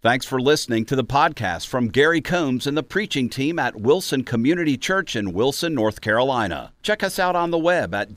Thanks for listening to the podcast from Gary Combs and the preaching team at Wilson Community Church in Wilson, North Carolina. Check us out on the web at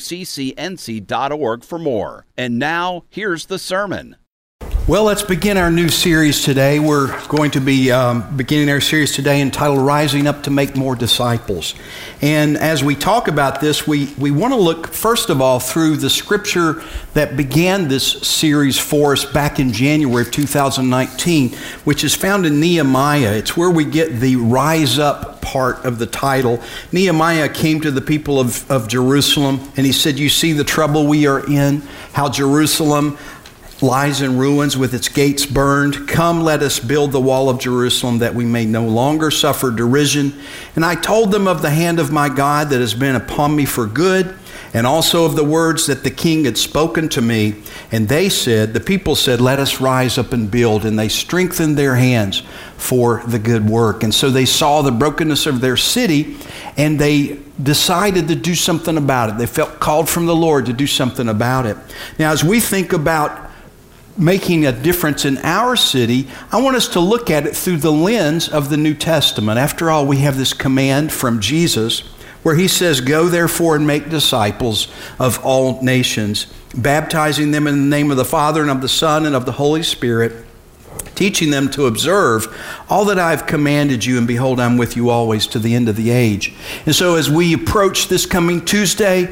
wccnc.org for more. And now, here's the sermon. Well, let's begin our new series today. We're going to be beginning our series today entitled Rising Up to Make More Disciples. And as we talk about this, we want to look, first of all, through the scripture that began this series for us back in January of 2019, which is found in Nehemiah. It's where we get the rise up part of the title. Nehemiah came to the people of Jerusalem, and he said, "You see the trouble we are in, how Jerusalem lies in ruins with its gates burned. Come, let us build the wall of Jerusalem that we may no longer suffer derision. And I told them of the hand of my God that has been upon me for good, and also of the words that the king had spoken to me. And they said, the people said, let us rise up and build. And they strengthened their hands for the good work. And so they saw the brokenness of their city, and they decided to do something about it. They felt called from the Lord to do something about it. Now, as we think about making a difference in our city, I want us to look at it through the lens of the New Testament. After all, we have this command from Jesus where he says, "Go therefore and make disciples of all nations, baptizing them in the name of the Father and of the Son and of the Holy Spirit, teaching them to observe all that I have commanded you, and behold, I'm with you always to the end of the age." And so as we approach this coming Tuesday,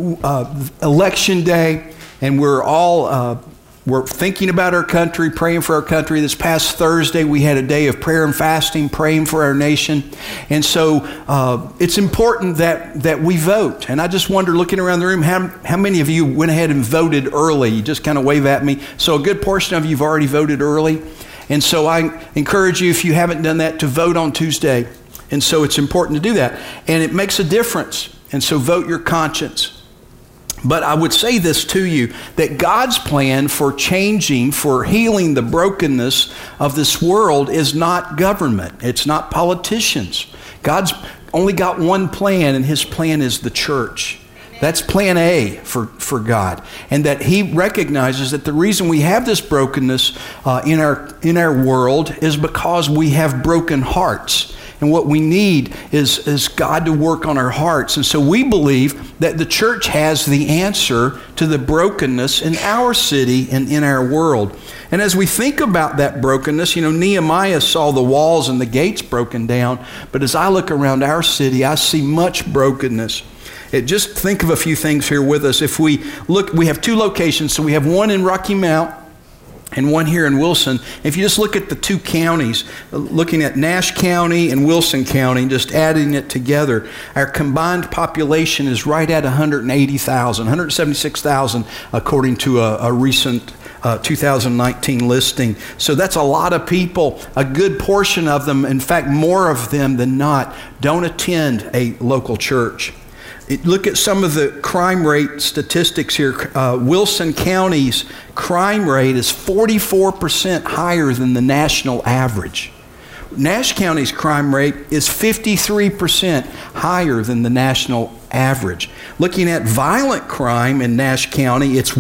election day, and we're thinking about our country, praying for our country. This past Thursday, we had a day of prayer and fasting, praying for our nation. And so it's important that we vote. And I just wonder, looking around the room, how many of you went ahead and voted early? You just kind of wave at me. So a good portion of you have already voted early. And so I encourage you, if you haven't done that, to vote on Tuesday. And so it's important to do that. And it makes a difference. And so vote your conscience. But I would say this to you, that God's plan for changing, for healing the brokenness of this world is not government. It's not politicians. God's only got one plan, and his plan is the church. That's plan A for God. And that he recognizes that the reason we have this brokenness in our world is because we have broken hearts. And what we need is God to work on our hearts. And so we believe that the church has the answer to the brokenness in our city and in our world. And as we think about that brokenness, Nehemiah saw the walls and the gates broken down. But as I look around our city, I see much brokenness. Just think of a few things here with us. If we look, we have two locations. So we have one in Rocky Mount and one here in Wilson. If you just look at the two counties, looking at Nash County and Wilson County, just adding it together, our combined population is right at 180,000, 176,000, according to a recent 2019 listing. So that's a lot of people. A good portion of them, in fact, more of them than not, don't attend a local church. Look at some of the crime rate statistics here. Wilson County's crime rate is 44% higher than the national average. Nash County's crime rate is 53% higher than the national average. Looking at violent crime in Nash County, it's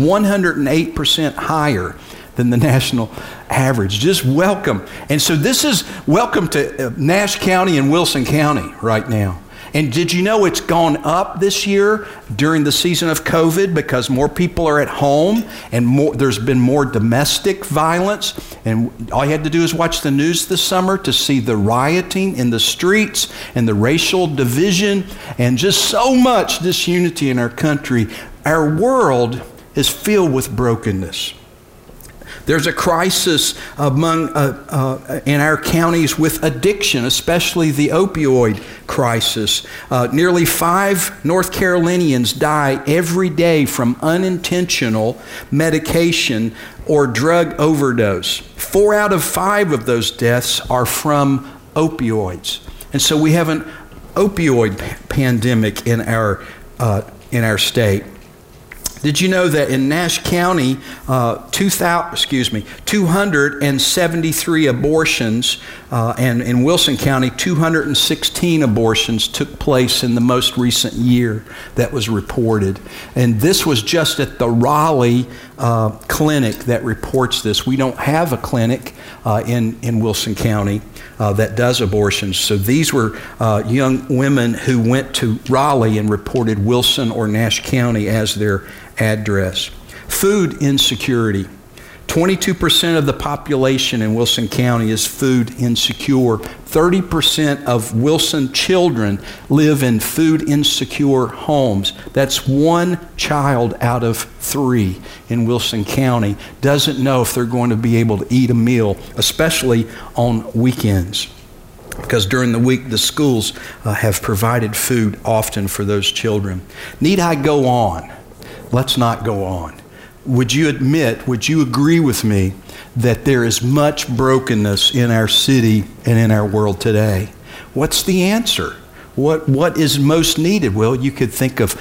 108% higher than the national average. Just welcome. And so this is welcome to Nash County and Wilson County right now. And did you know it's gone up this year during the season of COVID because more people are at home and there's been more domestic violence? And all you had to do is watch the news this summer to see the rioting in the streets and the racial division and just so much disunity in our country. Our world is filled with brokenness. There's a crisis among in our counties with addiction, especially the opioid crisis. Nearly 5 North Carolinians die every day from unintentional medication or drug overdose. 4 out of 5 of those deaths are from opioids. And so we have an opioid pandemic in our state. Did you know that in Nash County, 273 abortions, and in Wilson County, 216 abortions took place in the most recent year that was reported. And this was just at the Raleigh clinic that reports this. We don't have a clinic in Wilson County that does abortions. So these were young women who went to Raleigh and reported Wilson or Nash County as their address. Food insecurity. 22% of the population in Wilson County is food insecure. 30% of Wilson children live in food insecure homes. That's 1 child out of 3 in Wilson County doesn't know if they're going to be able to eat a meal, especially on weekends. Because during the week, the schools have provided food often for those children. Need I go on? Let's not go on. Would you agree with me that there is much brokenness in our city and in our world today? What's the answer? What is most needed? Well, you could think of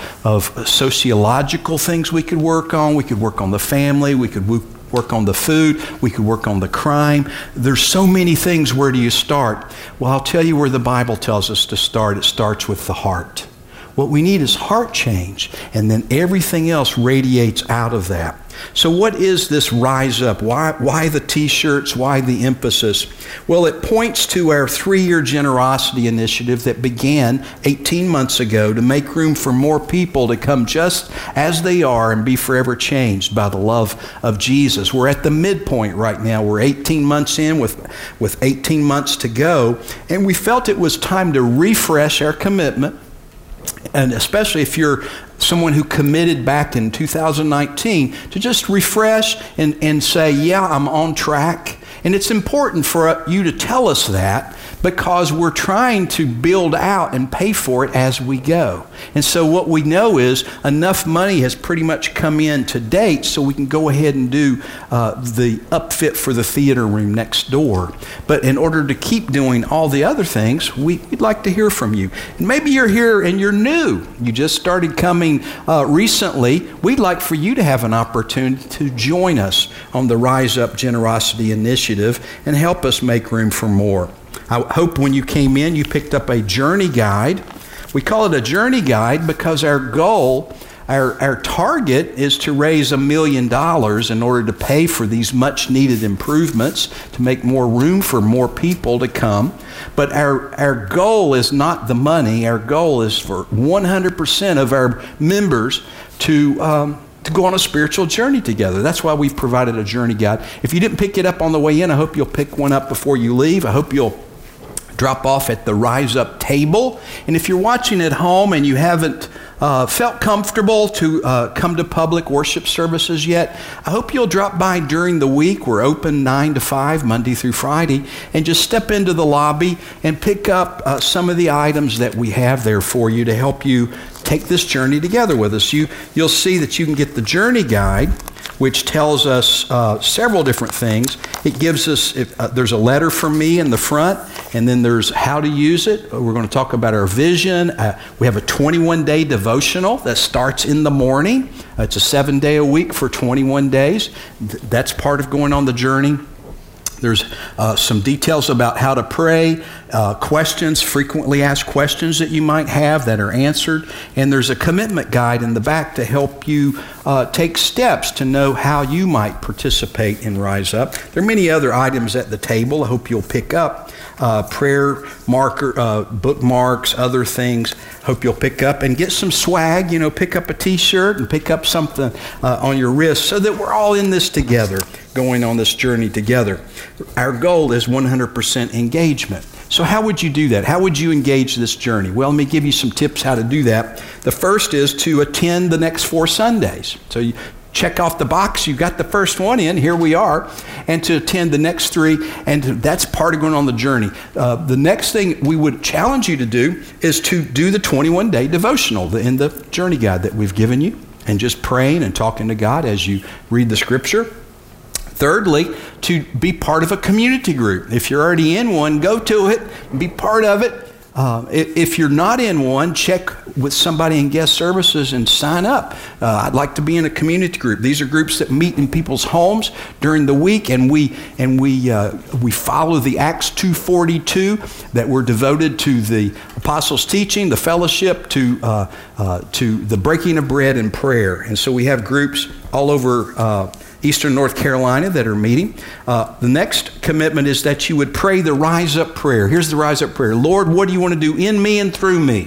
sociological things we could work on. We could work on the family. We could work on the food. We could work on the crime. There's so many things. Where do you start? Well, I'll tell you where the Bible tells us to start. It starts with the heart. What we need is heart change, and then everything else radiates out of that. So what is this Rise Up? Why the T-shirts? Why the emphasis? Well, it points to our 3-year generosity initiative that began 18 months ago to make room for more people to come just as they are and be forever changed by the love of Jesus. We're at the midpoint right now. We're 18 months in with 18 months to go, and we felt it was time to refresh our commitment. And especially if you're someone who committed back in 2019, to just refresh and say, yeah, I'm on track. And it's important for you to tell us that because we're trying to build out and pay for it as we go. And so what we know is enough money has pretty much come in to date so we can go ahead and do the upfit for the theater room next door. But in order to keep doing all the other things, we'd like to hear from you. And maybe you're here and you're new. You just started coming recently. We'd like for you to have an opportunity to join us on the Rise Up Generosity Initiative and help us make room for more. I hope when you came in, you picked up a journey guide. We call it a journey guide because our goal, our target is to raise $1 million in order to pay for these much needed improvements, to make more room for more people to come. But our goal is not the money. Our goal is for 100% of our members to go on a spiritual journey together. That's why we've provided a journey guide. If you didn't pick it up on the way in, I hope you'll pick one up before you leave. I hope you'll drop off at the Rise Up table. And if you're watching at home and you haven't felt comfortable to come to public worship services yet, I hope you'll drop by during the week. We're open 9 to 5, Monday through Friday, and just step into the lobby and pick up some of the items that we have there for you to help you take this journey together with us. You'll see that you can get the journey guide, which tells us several different things. It gives us, there's a letter from me in the front, and then there's how to use it. We're going to talk about our vision. We have a 21-day devotional that starts in the morning. It's a 7-day a week for 21 days. That's part of going on the journey. There's some details about how to pray, questions, frequently asked questions that you might have that are answered, and there's a commitment guide in the back to help you take steps to know how you might participate in Rise Up. There are many other items at the table I hope you'll pick up. Prayer marker, bookmarks, other things. Hope you'll pick up and get some swag. Pick up a T-shirt and pick up something on your wrist so that we're all in this together, going on this journey together. Our goal is 100% engagement. So how would you do that? How would you engage this journey? Well, let me give you some tips how to do that. The first is to attend the next 4 Sundays. So you check off the box. You got the first one in. Here we are. And to attend the next 3. And that's part of going on the journey. The next thing we would challenge you to do is to do the 21-day devotional in the journey guide that we've given you. And just praying and talking to God as you read the scripture. Thirdly, to be part of a community group. If you're already in one, go to it, be part of it. If you're not in one, check with somebody in guest services and sign up. I'd like to be in a community group. These are groups that meet in people's homes during the week, and we follow the Acts 2:42 that we're devoted to the apostles' teaching, the fellowship, to the breaking of bread and prayer. And so we have groups all over Eastern North Carolina that are meeting. The next commitment is that you would pray the Rise Up prayer. Here's the Rise Up prayer. Lord, what do you want to do in me and through me?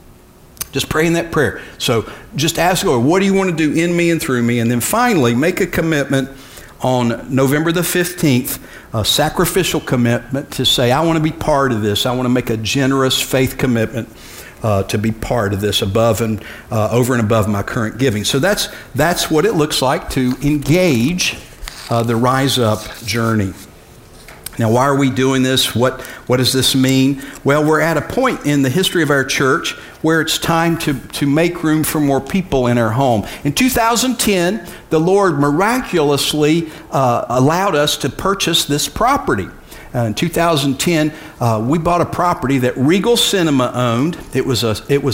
Just praying that prayer. So just ask the Lord, what do you want to do in me and through me? And then finally, make a commitment on November the 15th, a sacrificial commitment to say, I want to be part of this. I want to make a generous faith commitment to be part of this above and over and above my current giving. So that's what it looks like to engage the Rise Up journey. Now, why are we doing this? What does this mean? Well, we're at a point in the history of our church where it's time to make room for more people in our home. In 2010, the Lord miraculously allowed us to purchase this property. In 2010, we bought a property that Regal Cinema owned. It was a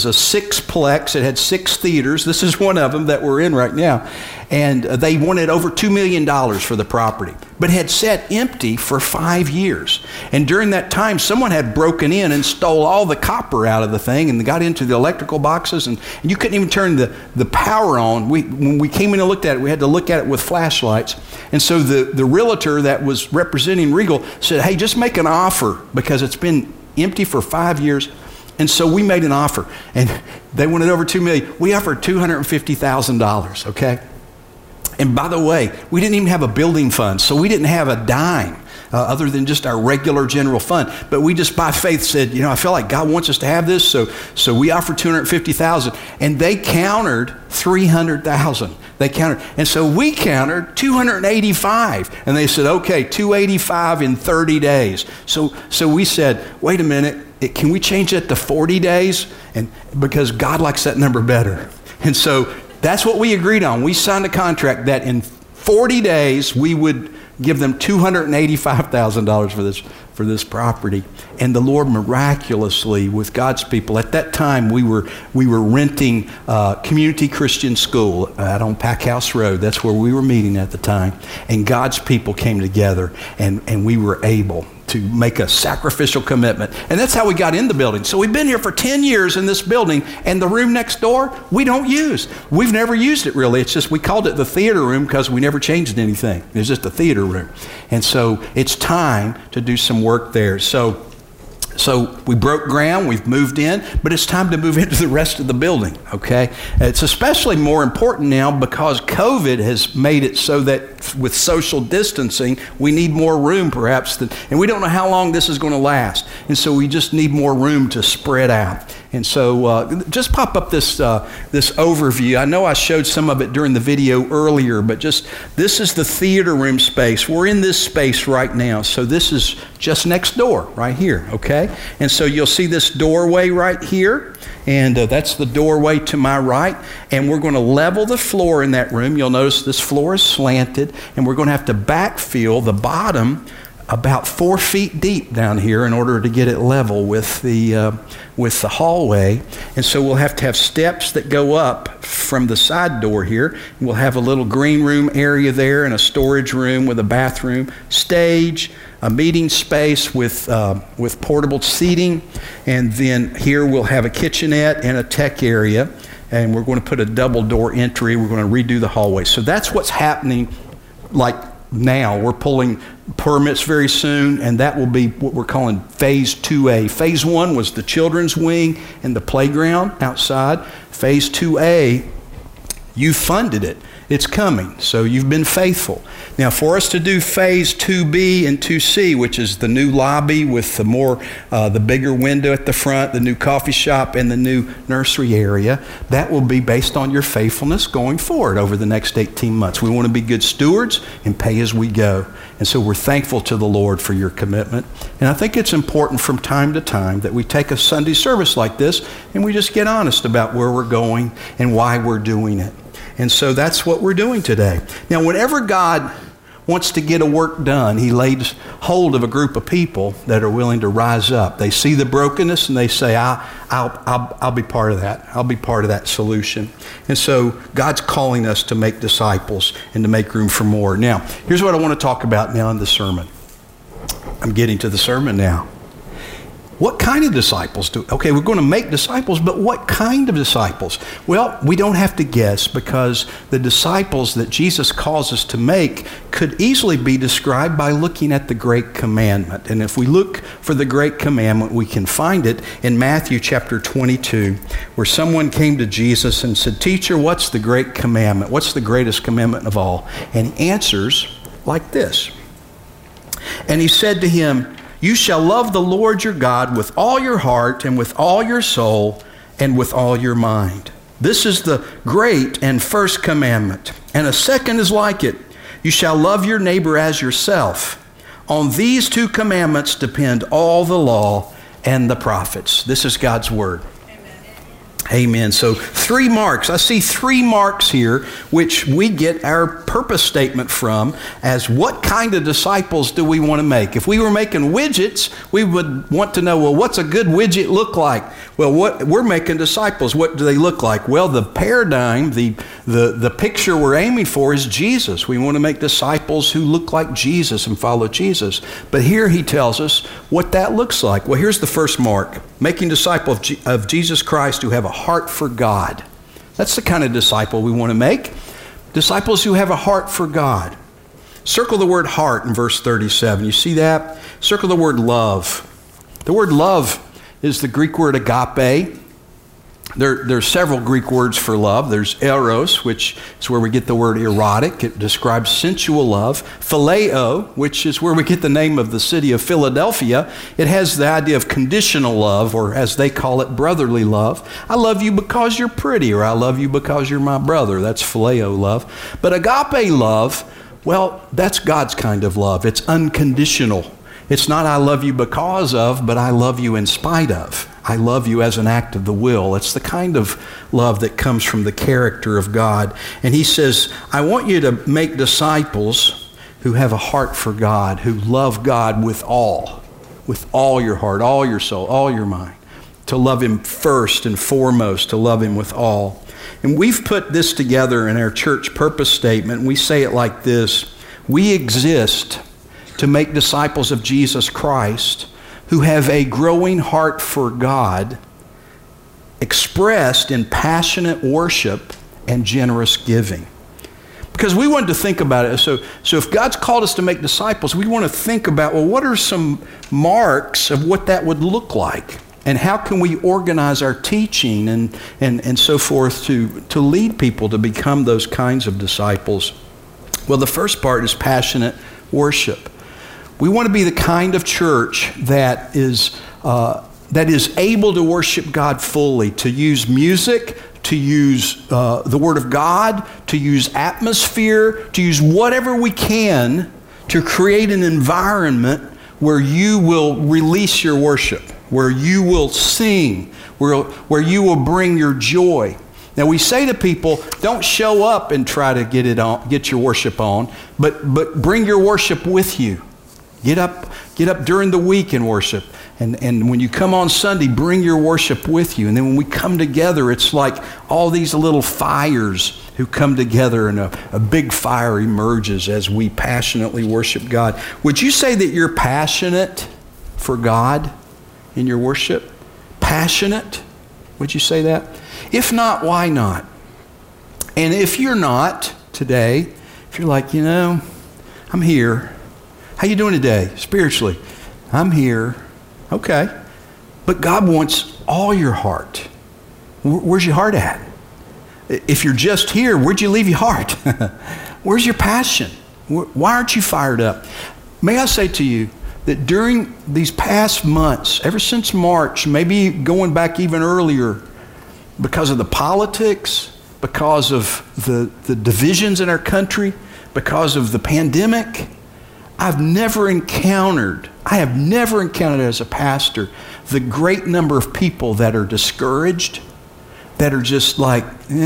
sixplex. It had 6 theaters. This is one of them that we're in right now. And they wanted over $2 million for the property, but had sat empty for 5 years. And during that time, someone had broken in and stole all the copper out of the thing and got into the electrical boxes, and you couldn't even turn the power on. When we came in and looked at it, we had to look at it with flashlights. And so the realtor that was representing Regal said, hey, just make an offer because it's been empty for 5 years. And so we made an offer, and they wanted over $2 million. We offered $250,000, okay? And by the way, we didn't even have a building fund, so we didn't have a dime other than just our regular general fund. But we just by faith said, I feel like God wants us to have this, so we offered $250,000, and they countered $300,000. They countered, and so we countered $285,000, and they said, okay, $285,000 in 30 days. So we said, wait a minute, can we change it to 40 days? And because God likes that number better, and so that's what we agreed on. We signed a contract that in 40 days we would give them $285,000 for this property. And the Lord miraculously, with God's people, at that time we were renting Community Christian School out on Packhouse Road. That's where we were meeting at the time. And God's people came together, and we were able to make a sacrificial commitment. And that's how we got in the building. So we've been here for 10 years in this building, and the room next door, we don't use. We've never used it really. It's just, we called it the theater room because we never changed anything. It's just a theater room. And so it's time to do some work there. So we broke ground, we've moved in, but it's time to move into the rest of the building, okay? It's especially more important now because COVID has made it so that with social distancing, we need more room perhaps, and we don't know how long this is going to last. And so we just need more room to spread out. And so just pop up this overview. I know I showed some of it during the video earlier, but this is the theater room space. We're in this space right now. So this is just next door right here, okay? And so you'll see this doorway right here, and that's the doorway to my right. And we're going to level the floor in that room. You'll notice this floor is slanted, and we're going to have to backfill the bottom about 4 feet deep down here in order to get it level with the hallway. And so we'll have to have steps that go up from the side door here. We'll have a little green room area there and a storage room with a bathroom, stage, a meeting space with portable seating, and then here we'll have a kitchenette and a tech area, and we're going to put a double door entry. We're going to redo the hallway. So that's what's happening like now. We're pulling permits very soon, and that will be what we're calling Phase 2A. Phase 1 was the children's wing and the playground outside. Phase 2A, you funded it. It's coming, so you've been faithful. Now, for us to do Phase 2B and 2C, which is the new lobby with the bigger window at the front, the new coffee shop, and the new nursery area, that will be based on your faithfulness going forward over the next 18 months. We want to be good stewards and pay as we go. And so we're thankful to the Lord for your commitment. And I think it's important from time to time that we take a Sunday service like this and we just get honest about where we're going and why we're doing it. And so that's what we're doing today. Now, whenever God wants to get a work done, he lays hold of a group of people that are willing to rise up. They see the brokenness and they say, I'll be part of that. I'll be part of that solution. And so God's calling us to make disciples and to make room for more. Now, here's what I want to talk about now in the sermon. I'm getting to the sermon now. what kind of disciples okay, we're going to make disciples, but what kind of disciples? Well, we don't have to guess, because the disciples that Jesus calls us to make could easily be described by looking at the Great Commandment. And if we look for the Great Commandment, we can find it in Matthew chapter 22, where someone came to Jesus and said, "Teacher, what's the Great Commandment? What's the greatest commandment of all?" And he answers like this. And he said to him, "You shall love the Lord your God with all your heart and with all your soul and with all your mind. This is the great and first commandment. And a second is like it. You shall love your neighbor as yourself. On these two commandments depend all the law and the prophets." This is God's word. Amen. So 3 marks. I see 3 marks here, which we get our purpose statement from, as what kind of disciples do we want to make? If we were making widgets, we would want to know, well, what's a good widget look like? Well, we're making disciples. What do they look like? Well, the paradigm, the picture we're aiming for is Jesus. We want to make disciples who look like Jesus and follow Jesus. But here he tells us what that looks like. Well, here's the first mark. Making disciples of Jesus Christ who have a heart for God. That's the kind of disciple we want to make. Disciples who have a heart for God. Circle the word heart in verse 37. You see that? Circle the word love. The word love is the Greek word agape. There's several Greek words for love. There's eros, which is where we get the word erotic. It describes sensual love. Phileo, which is where we get the name of the city of Philadelphia. It has the idea of conditional love, or as they call it, brotherly love. I love you because you're pretty, or I love you because you're my brother. That's phileo love. But agape love, well, that's God's kind of love. It's unconditional. It's not I love you because of, but I love you in spite of. I love you as an act of the will. It's the kind of love that comes from the character of God. And he says, I want you to make disciples who have a heart for God, who love God with all your heart, all your soul, all your mind, to love him first and foremost, to love him with all. And we've put this together in our church purpose statement. We say it like this: we exist to make disciples of Jesus Christ who have a growing heart for God, expressed in passionate worship and generous giving. Because we wanted to think about it. So if God's called us to make disciples, we want to think about, well, what are some marks of what that would look like? And how can we organize our teaching and so forth to lead people to become those kinds of disciples? Well, the first part is passionate worship. We want to be the kind of church that is able to worship God fully, to use music, to use the Word of God, to use atmosphere, to use whatever we can to create an environment where you will release your worship, where you will sing, where you will bring your joy. Now, we say to people, don't show up and try to get your worship on, but bring your worship with you. Get up during the week and worship. And when you come on Sunday, bring your worship with you. And then when we come together, it's like all these little fires who come together, and a big fire emerges as we passionately worship God. Would you say that you're passionate for God in your worship? Passionate? Would you say that? If not, why not? And if you're not today, if you're like, I'm here. How you doing today, spiritually? I'm here. Okay. But God wants all your heart. Where's your heart at? If you're just here, where'd you leave your heart? Where's your passion? Why aren't you fired up? May I say to you that during these past months, ever since March, maybe going back even earlier, because of the politics, because of the divisions in our country, because of the pandemic, I have never encountered as a pastor the great number of people that are discouraged, that are just like,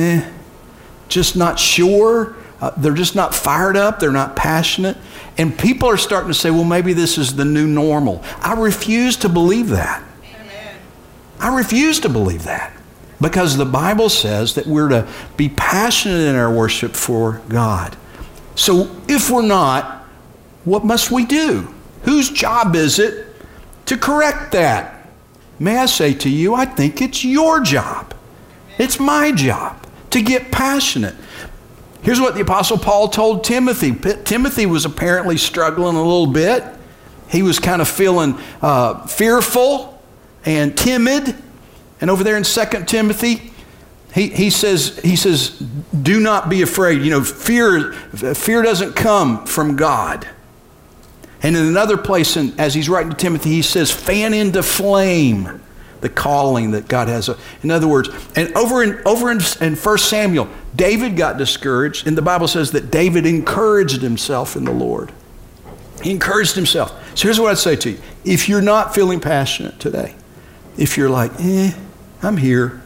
just not sure. They're just not fired up. They're not passionate. And people are starting to say, well, maybe this is the new normal. I refuse to believe that. Amen. I refuse to believe that. Because the Bible says that we're to be passionate in our worship for God. So if we're not, what must we do? Whose job is it to correct that? may I say to you, I think it's your job. It's my job to get passionate. Here's what the Apostle Paul told Timothy. Timothy was apparently struggling a little bit. He was kind of feeling fearful and timid. And over there in 2 Timothy, he says, do not be afraid. You know, fear doesn't come from God. And in another place, as he's writing to Timothy, he says, fan into flame the calling that God has. In other words, and over in 1 Samuel, David got discouraged, and the Bible says that David encouraged himself in the Lord. He encouraged himself. So here's what I'd say to you. If you're not feeling passionate today, if you're like, I'm here,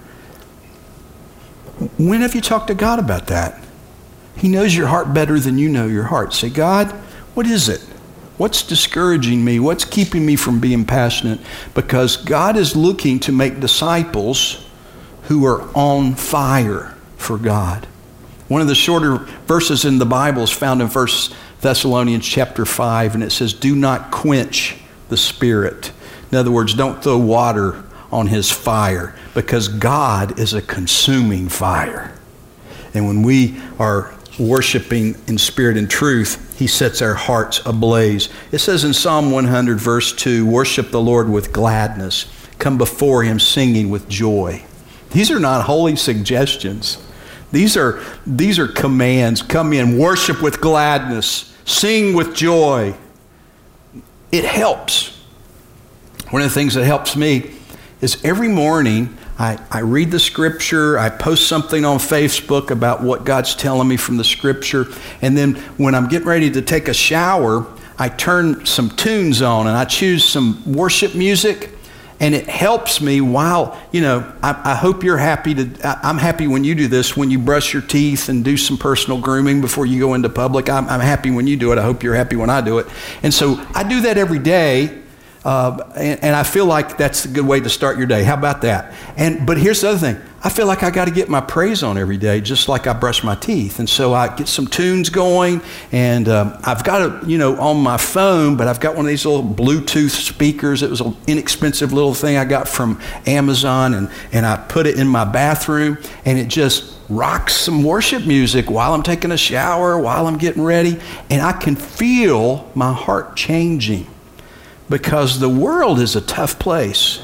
when have you talked to God about that? He knows your heart better than you know your heart. Say, God, what is it? What's discouraging me? What's keeping me from being passionate? Because God is looking to make disciples who are on fire for God. One of the shorter verses in the Bible is found in 1 Thessalonians chapter 5, and it says, do not quench the Spirit. In other words, don't throw water on his fire, because God is a consuming fire. And when we are worshiping in spirit and truth, he sets our hearts ablaze. It says in Psalm 100 verse 2, worship the Lord with gladness. Come before him singing with joy. These are not holy suggestions. These are commands. Come in, worship with gladness, sing with joy. It helps. One of the things that helps me is every morning I read the scripture, I post something on Facebook about what God's telling me from the scripture, and then when I'm getting ready to take a shower, I turn some tunes on and I choose some worship music, and it helps me while, I hope you're happy I'm happy when you do this, when you brush your teeth and do some personal grooming before you go into public. I'm happy when you do it. I hope you're happy when I do it. And so I do that every day. And I feel like that's a good way to start your day. How about that? But here's the other thing. I feel like I got to get my praise on every day, just like I brush my teeth. And so I get some tunes going, and I've got it, on my phone, but I've got one of these little Bluetooth speakers. It was an inexpensive little thing I got from Amazon, and I put it in my bathroom, and it just rocks some worship music while I'm taking a shower, while I'm getting ready, and I can feel my heart changing. Because the world is a tough place.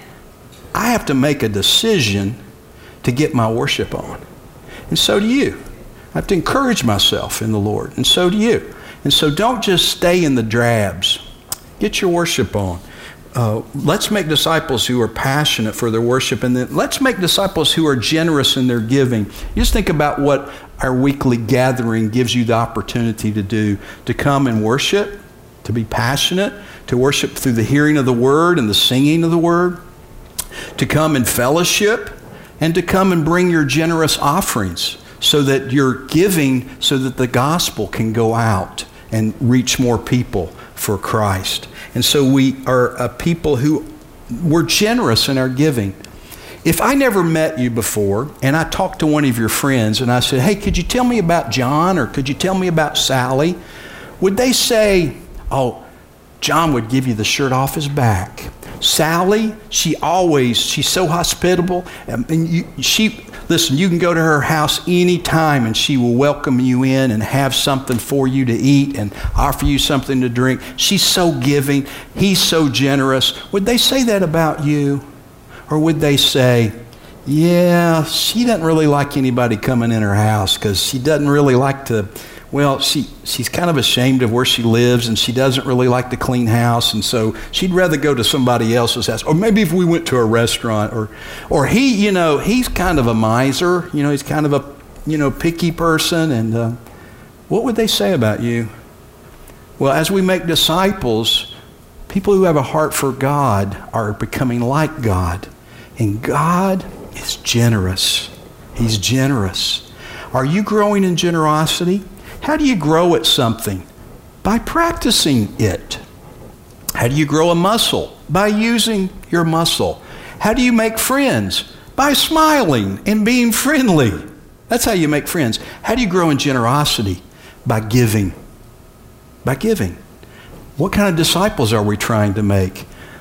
I have to make a decision to get my worship on. And so do you. I have to encourage myself in the Lord. And so do you. And so don't just stay in the drabs. Get your worship on. Let's make disciples who are passionate for their worship. And then let's make disciples who are generous in their giving. You just think about what our weekly gathering gives you the opportunity to do. To come and worship. To be passionate. To worship through the hearing of the word and the singing of the word, to come and fellowship, and to come and bring your generous offerings so that you're giving so that the gospel can go out and reach more people for Christ. And so we are a people who we're generous in our giving. If I never met you before and I talked to one of your friends and I said, hey, could you tell me about John, or could you tell me about Sally? Would they say, oh, John would give you the shirt off his back. Sally, she's so hospitable. Listen, you can go to her house anytime and she will welcome you in and have something for you to eat and offer you something to drink. She's so giving. He's so generous. Would they say that about you? Or would they say, yeah, she doesn't really like anybody coming in her house because she doesn't really like to... Well, she's kind of ashamed of where she lives, and she doesn't really like to clean house, and so she'd rather go to somebody else's house. Or maybe if we went to a restaurant, or he, he's kind of a miser. He's kind of a, picky person. And what would they say about you? Well, as we make disciples, people who have a heart for God are becoming like God, and God is generous. He's generous. Are you growing in generosity? How do you grow at something? By practicing it. How do you grow a muscle? By using your muscle. How do you make friends? By smiling and being friendly. That's how you make friends. How do you grow in generosity? By giving. By giving. What kind of disciples are we trying to make?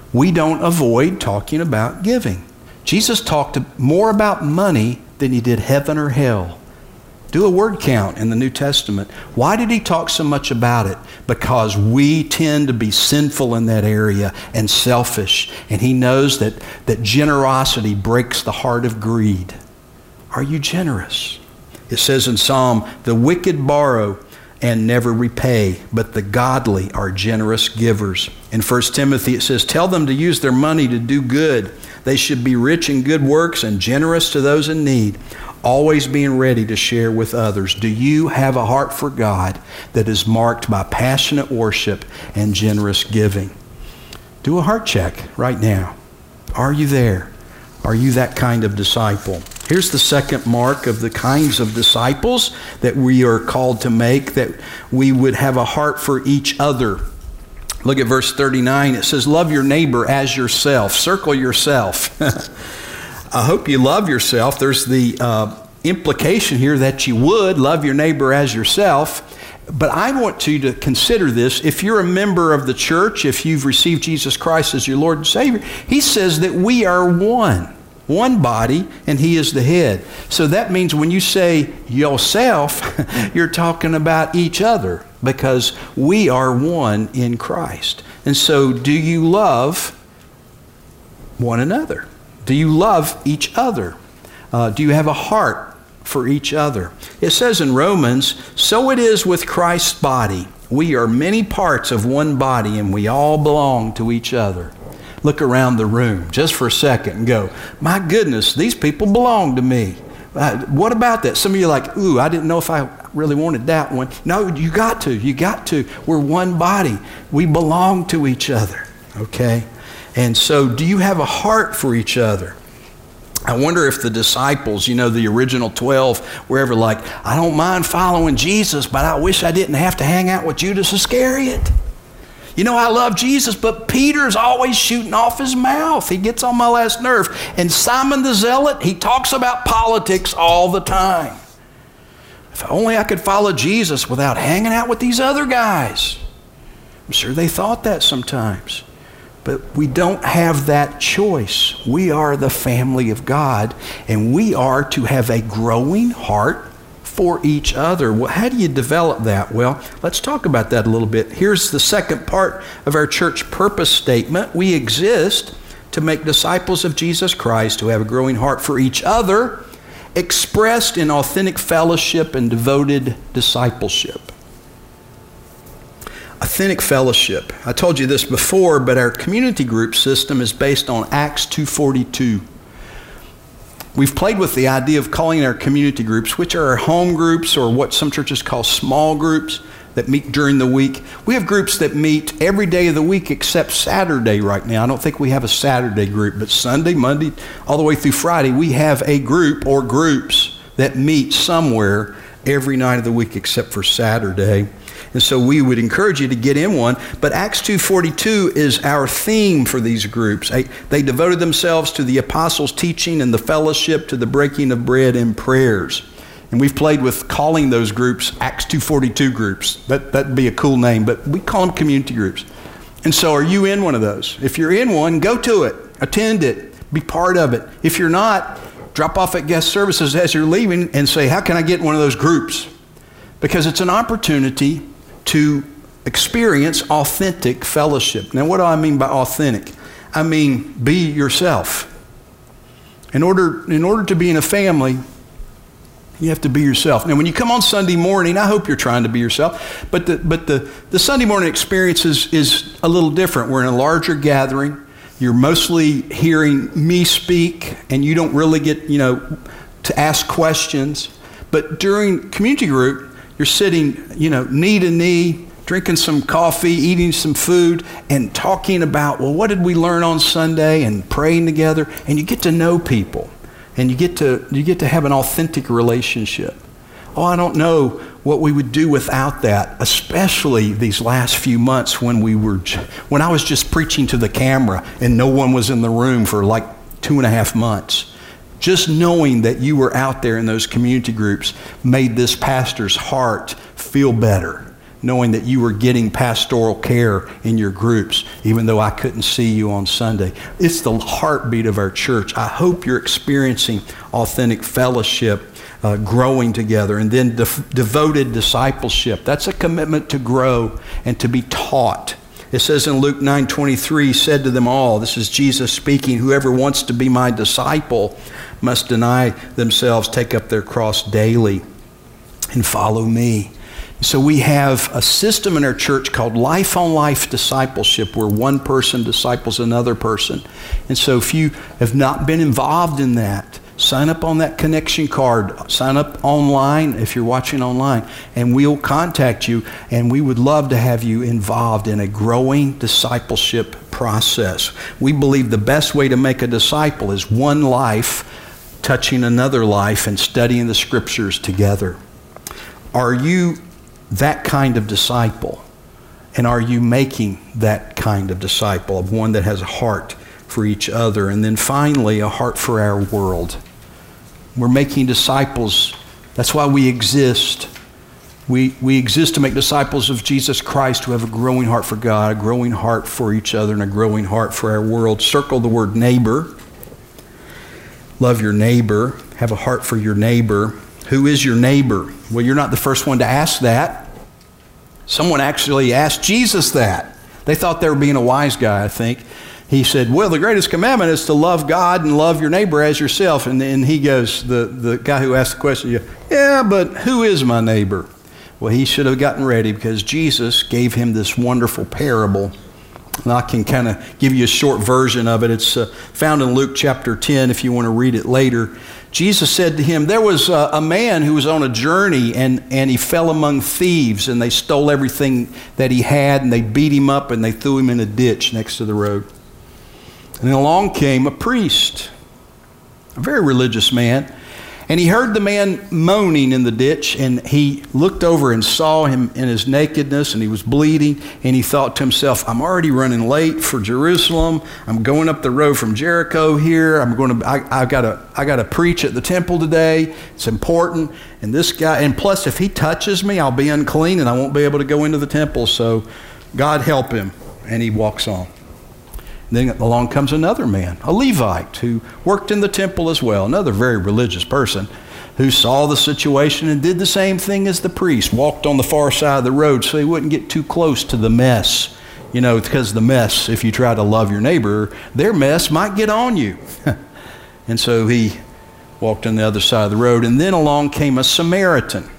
we don't avoid talking about giving. Jesus talked more about money than he did heaven or hell. Do a word count in the New Testament. Why did he talk so much about it? Because we tend to be sinful in that area and selfish. And he knows that generosity breaks the heart of greed. Are you generous? It says in Psalm, the wicked borrow and never repay, but the godly are generous givers. In 1 Timothy it says, tell them to use their money to do good. They should be rich in good works and generous to those in need, always being ready to share with others. Do you have a heart for God that is marked by passionate worship and generous giving? Do a heart check right now. Are you there? Are you that kind of disciple? Here's the second mark of the kinds of disciples that we are called to make, that we would have a heart for each other. Look at verse 39. It says, love your neighbor as yourself. Circle yourself. I hope you love yourself. There's the implication here that you would love your neighbor as yourself. But I want you to consider this. If you're a member of the church, if you've received Jesus Christ as your Lord and Savior, he says that we are one body, and he is the head. So that means when you say yourself, you're talking about each other, because we are one in Christ. And so do you love one another? Do you love each other? Do you have a heart for each other? It says in Romans, so it is with Christ's body. We are many parts of one body, and we all belong to each other. Look around the room just for a second and go, my goodness, these people belong to me. What about that? Some of you are like, ooh, I didn't know if I really wanted that one. No, you got to. We're one body. We belong to each other, okay? And so do you have a heart for each other? I wonder if the disciples, the original 12, were ever like, I don't mind following Jesus, but I wish I didn't have to hang out with Judas Iscariot. I love Jesus, but Peter's always shooting off his mouth. He gets on my last nerve. And Simon the Zealot, he talks about politics all the time. If only I could follow Jesus without hanging out with these other guys. I'm sure they thought that sometimes. But we don't have that choice. We are the family of God, and we are to have a growing heart for each other. Well, how do you develop that? Well, let's talk about that a little bit. Here's the second part of our church purpose statement. We exist to make disciples of Jesus Christ who have a growing heart for each other, expressed in authentic fellowship and devoted discipleship. Authentic fellowship. I told you this before, but our community group system is based on Acts 2:42. We've played with the idea of calling our community groups, which are our home groups, or what some churches call small groups that meet during the week. We have groups that meet every day of the week except Saturday right now. I don't think we have a Saturday group, but Sunday, Monday, all the way through Friday, we have a group or groups that meet somewhere every night of the week except for Saturday. And so we would encourage you to get in one. But Acts 2:42 is our theme for these groups. They devoted themselves to the apostles' teaching and the fellowship, to the breaking of bread and prayers. And we've played with calling those groups Acts 2:42 groups. That'd be a cool name, but we call them community groups. And so are you in one of those? If you're in one, go to it, attend it, be part of it. If you're not, drop off at guest services as you're leaving and say, how can I get in one of those groups? Because it's an opportunity to experience authentic fellowship. Now, what do I mean by authentic? I mean, be yourself. In order to be in a family, you have to be yourself. Now, when you come on Sunday morning, I hope you're trying to be yourself, but the Sunday morning experience is a little different. We're in a larger gathering. You're mostly hearing me speak, and you don't really get, to ask questions. But during community group, you're sitting, knee to knee, drinking some coffee, eating some food, and talking about, well, what did we learn on Sunday, and praying together, and you get to know people, and you get to have an authentic relationship. Oh, I don't know what we would do without that, especially these last few months when I was just preaching to the camera and no one was in the room for like 2.5 months. Just knowing that you were out there in those community groups made this pastor's heart feel better, knowing that you were getting pastoral care in your groups, even though I couldn't see you on Sunday. It's the heartbeat of our church. I hope you're experiencing authentic fellowship, growing together, and then devoted discipleship. That's a commitment to grow and to be taught. It says in Luke 9:23, he said to them all, this is Jesus speaking, whoever wants to be my disciple must deny themselves, take up their cross daily, and follow me. So we have a system in our church called life-on-life discipleship, where one person disciples another person. And so if you have not been involved in that, sign up on that connection card. Sign up online if you're watching online, and we'll contact you, and we would love to have you involved in a growing discipleship process. We believe the best way to make a disciple is one life touching another life and studying the scriptures together. Are you that kind of disciple? And are you making that kind of disciple, of one that has a heart for each other? And then finally, a heart for our world. We're making disciples. That's why we exist. We exist to make disciples of Jesus Christ who have a growing heart for God, a growing heart for each other, and a growing heart for our world. Circle the word neighbor. Love your neighbor. Have a heart for your neighbor. Who is your neighbor? Well, you're not the first one to ask that. Someone actually asked Jesus that. They thought they were being a wise guy, I think. He said, well, the greatest commandment is to love God and love your neighbor as yourself. And then he goes, the guy who asked the question, yeah, but who is my neighbor? Well, he should have gotten ready, because Jesus gave him this wonderful parable. And I can kind of give you a short version of it. It's found in Luke chapter 10 if you want to read it later. Jesus said to him, there was a man who was on a journey, and he fell among thieves, and they stole everything that he had, and they beat him up, and they threw him in a ditch next to the road. And then along came a priest, a very religious man, and he heard the man moaning in the ditch, and he looked over and saw him in his nakedness, and he was bleeding, and he thought to himself, I'm already running late for Jerusalem. I'm going up the road from Jericho here. I got to preach at the temple today. It's important. And this guy, and plus if he touches me, I'll be unclean and I won't be able to go into the temple. So God help him. And he walks on. Then along comes another man, a Levite, who worked in the temple as well, another very religious person, who saw the situation and did the same thing as the priest, walked on the far side of the road so he wouldn't get too close to the mess. You know, because the mess, if you try to love your neighbor, their mess might get on you. And so he walked on the other side of the road, and then along came a Samaritan.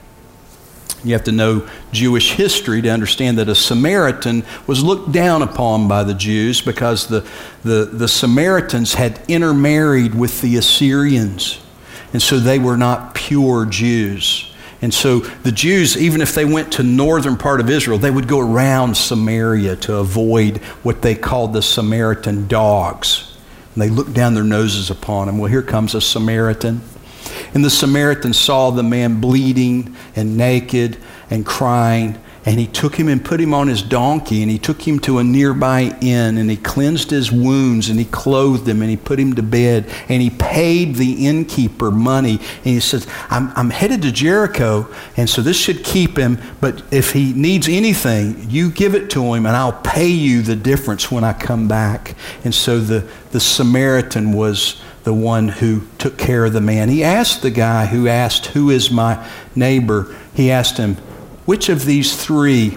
You have to know Jewish history to understand that a Samaritan was looked down upon by the Jews, because the Samaritans had intermarried with the Assyrians. And so they were not pure Jews. And so the Jews, even if they went to northern part of Israel, they would go around Samaria to avoid what they called the Samaritan dogs. And they looked down their noses upon them. Well, here comes a Samaritan. And the Samaritan saw the man bleeding and naked and crying, and he took him and put him on his donkey, and he took him to a nearby inn, and he cleansed his wounds, and he clothed him, and he put him to bed, and he paid the innkeeper money. And he says, I'm headed to Jericho, and so this should keep him, but if he needs anything, you give it to him, and I'll pay you the difference when I come back. And so the Samaritan was the one who took care of the man. He asked the guy who asked, who is my neighbor? He asked him, which of these three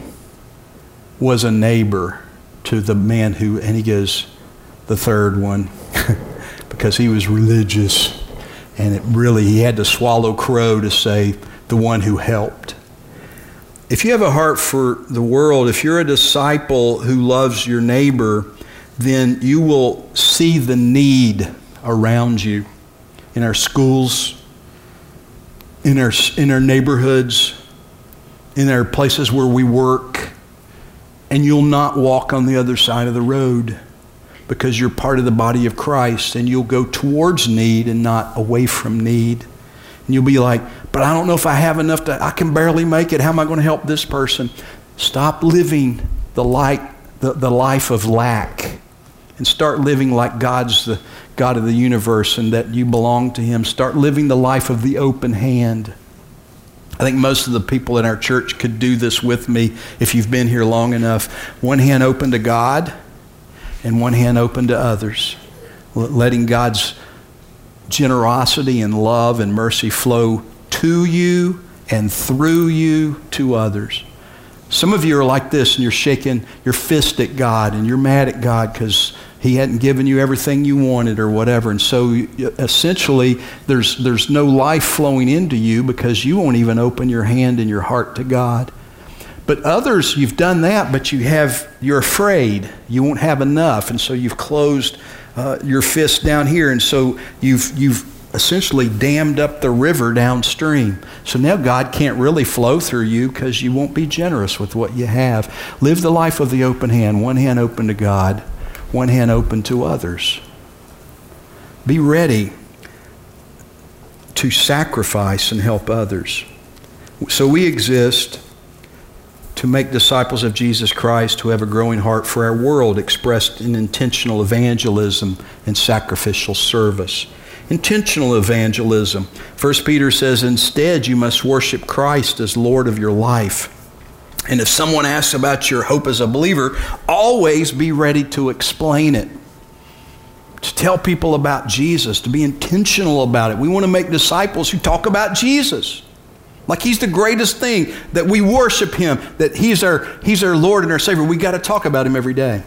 was a neighbor to the man who, and he goes, the third one, because he was religious. And he had to swallow crow to say the one who helped. If you have a heart for the world, if you're a disciple who loves your neighbor, then you will see the need around you, in our schools, in our neighborhoods, in our places where we work, and you'll not walk on the other side of the road, because you're part of the body of Christ, and you'll go towards need and not away from need. And you'll be like, but I don't know if I have enough I can barely make it. How am I going to help this person? Stop living the life of lack, and start living like God's the God of the universe, and that you belong to Him. Start living the life of the open hand. I think most of the people in our church could do this with me if you've been here long enough. One hand open to God and one hand open to others. Letting God's generosity and love and mercy flow to you and through you to others. Some of you are like this and you're shaking your fist at God and you're mad at God because He hadn't given you everything you wanted or whatever. And so essentially there's no life flowing into you because you won't even open your hand and your heart to God. But others, you've done that, but you're afraid you won't have enough. And so you've closed your fist down here. And so you've essentially dammed up the river downstream. So now God can't really flow through you because you won't be generous with what you have. Live the life of the open hand, one hand open to God, one hand open to others. Be ready to sacrifice and help others. So we exist to make disciples of Jesus Christ who have a growing heart for our world, expressed in intentional evangelism and sacrificial service. Intentional evangelism. 1 Peter says, instead you must worship Christ as Lord of your life. And if someone asks about your hope as a believer, always be ready to explain it. To tell people about Jesus, to be intentional about it. We want to make disciples who talk about Jesus. Like He's the greatest thing, that we worship Him, that He's our Lord and our Savior. We got to talk about Him every day.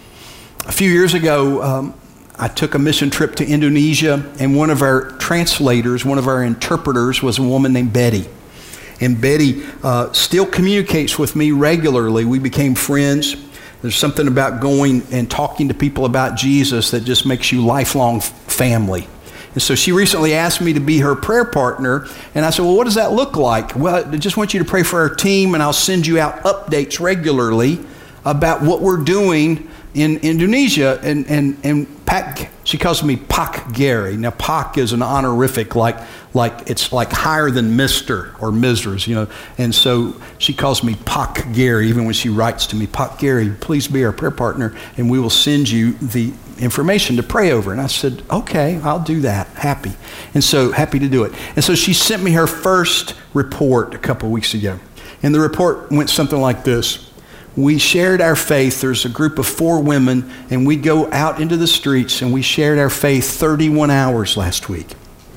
A few years ago, I took a mission trip to Indonesia, and one of our translators, one of our interpreters was a woman named Betty. And Betty still communicates with me regularly. We became friends. There's something about going and talking to people about Jesus that just makes you lifelong family. And so she recently asked me to be her prayer partner, and I said, well, what does that look like? Well, I just want you to pray for our team, and I'll send you out updates regularly about what we're doing in Indonesia. And Pak, she calls me Pak Gary. Now, Pak is an honorific, like it's like higher than Mr. or Mrs., you know. And so she calls me Pak Gary, even when she writes to me, Pak Gary, please be our prayer partner, and we will send you the information to pray over. And I said, okay, I'll do that. Happy. And so happy to do it. And so she sent me her first report a couple weeks ago. And the report went something like this. We shared our faith. There's a group of 4 women, and we go out into the streets, and we shared our faith 31 hours last week.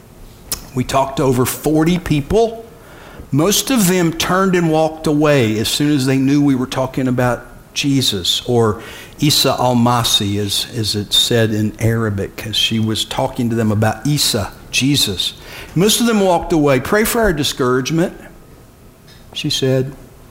We talked to over 40 people. Most of them turned and walked away as soon as they knew we were talking about Jesus, or Isa al-Masih, as it's said in Arabic, as she was talking to them about Isa, Jesus. Most of them walked away. Pray for our discouragement, she said.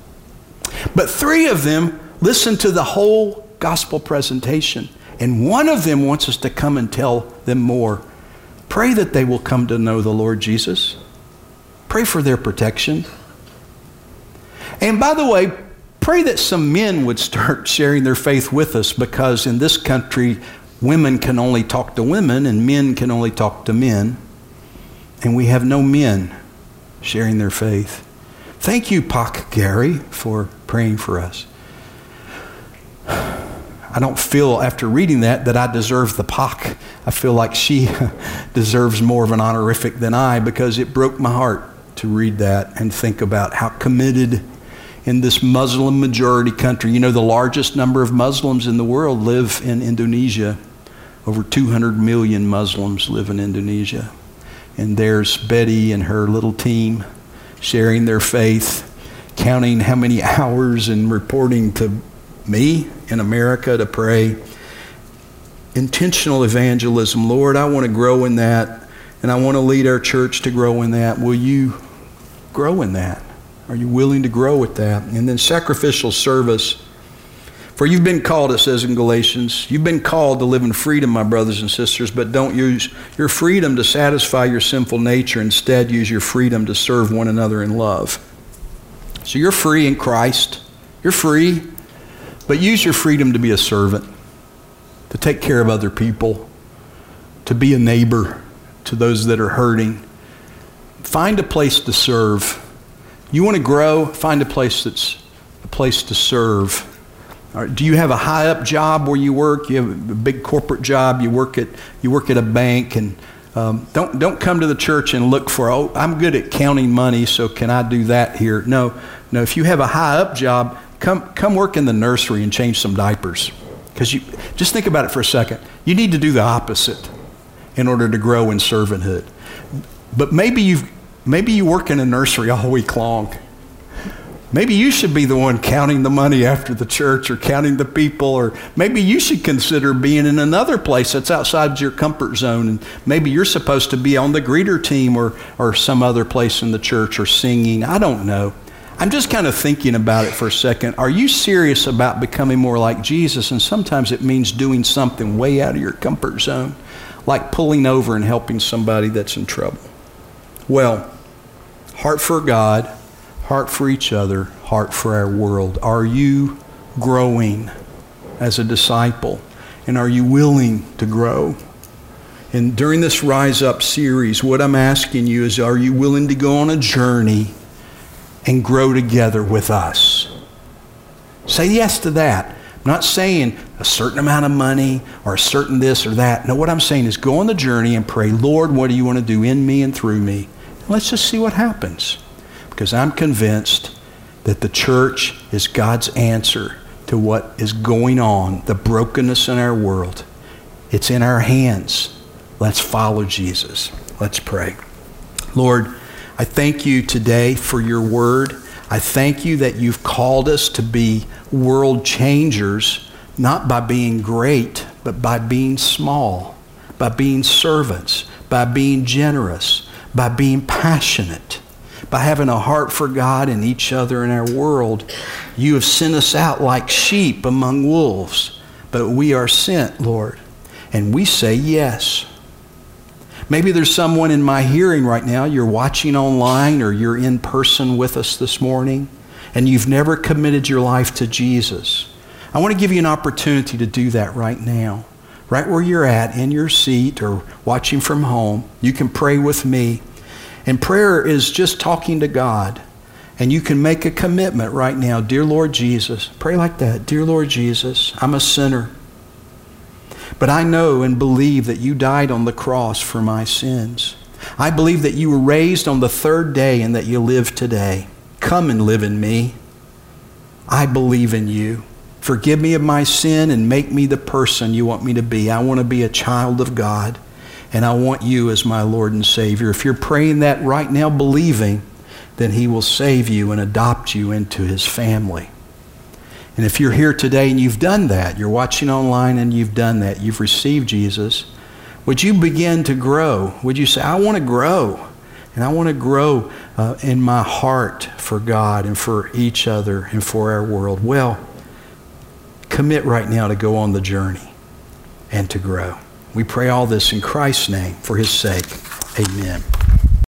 But 3 of them listened to the whole gospel presentation, and one of them wants us to come and tell them more. Pray that they will come to know the Lord Jesus. Pray for their protection. And by the way, pray that some men would start sharing their faith with us, because in this country, women can only talk to women and men can only talk to men. And we have no men sharing their faith. Thank you, Pak Gary, for praying for us. I don't feel, after reading that I deserve the Pak. I feel like she deserves more of an honorific than I, because it broke my heart to read that and think about how committed in this Muslim majority country. You know, the largest number of Muslims in the world live in Indonesia. Over 200 million Muslims live in Indonesia. And there's Betty and her little team sharing their faith, counting how many hours and reporting to me in America to pray. Intentional evangelism. Lord, I want to grow in that, and I want to lead our church to grow in that. Will you grow in that? Are you willing to grow with that? And then sacrificial service. For you've been called, it says in Galatians, you've been called to live in freedom, my brothers and sisters, but don't use your freedom to satisfy your sinful nature. Instead, use your freedom to serve one another in love. So you're free in Christ. You're free, but use your freedom to be a servant, to take care of other people, to be a neighbor to those that are hurting. Find a place to serve. You want to grow? Find a place that's a place to serve. Do you have a high up job where you work? You have a big corporate job. You work at a bank, and Don't come to the church and look for, oh, I'm good at counting money, so can I do that here? No. If you have a high up job, come work in the nursery and change some diapers. Because just think about it for a second. You need to do the opposite in order to grow in servanthood. But maybe you work in a nursery all week long. Maybe you should be the one counting the money after the church or counting the people, or maybe you should consider being in another place that's outside your comfort zone, and maybe you're supposed to be on the greeter team or some other place in the church or singing. I don't know. I'm just kind of thinking about it for a second. Are you serious about becoming more like Jesus? And sometimes it means doing something way out of your comfort zone, like pulling over and helping somebody that's in trouble. Well, heart for God, heart for each other, heart for our world. Are you growing as a disciple? And are you willing to grow? And during this Rise Up series, what I'm asking you is, are you willing to go on a journey and grow together with us? Say yes to that. I'm not saying a certain amount of money or a certain this or that. No, what I'm saying is go on the journey and pray, Lord, what do you want to do in me and through me? And let's just see what happens. Because I'm convinced that the church is God's answer to what is going on, the brokenness in our world. It's in our hands. Let's follow Jesus. Let's pray. Lord, I thank you today for your word. I thank you that you've called us to be world changers, not by being great, but by being small, by being servants, by being generous, by being passionate, by having a heart for God and each other in our world. You have sent us out like sheep among wolves, but we are sent, Lord, and we say yes. Maybe there's someone in my hearing right now, you're watching online or you're in person with us this morning, and you've never committed your life to Jesus. I want to give you an opportunity to do that right now. Right where you're at, in your seat or watching from home, you can pray with me. And prayer is just talking to God. And you can make a commitment right now. Dear Lord Jesus, pray like that. Dear Lord Jesus, I'm a sinner. But I know and believe that you died on the cross for my sins. I believe that you were raised on the third day and that you live today. Come and live in me. I believe in you. Forgive me of my sin and make me the person you want me to be. I want to be a child of God, and I want you as my Lord and Savior. If you're praying that right now, believing, then he will save you and adopt you into his family. And if you're here today and you've done that, you're watching online and you've done that, you've received Jesus, would you begin to grow? Would you say, I want to grow, and I want to grow in my heart for God and for each other and for our world? Well, commit right now to go on the journey and to grow. We pray all this in Christ's name for his sake. Amen.